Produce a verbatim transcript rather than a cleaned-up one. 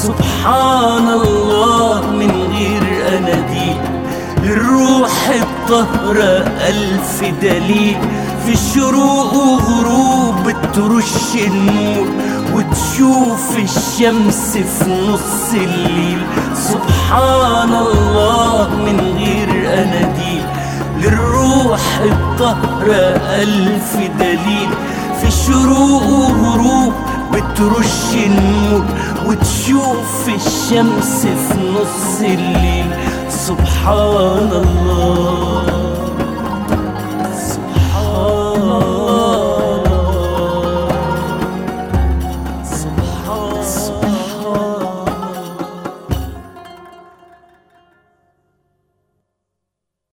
سبحان الله من غير أناديل. للروح الطهرة ألف دليل، في الشروق وغروب ترش النور وتشوف الشمس في نص الليل. سبحان الله من غير أناديل. للروح الطهرة ألف دليل، في الشروق وغروب بترش النور وتشوف الشمس في نص الليل. سبحان الله.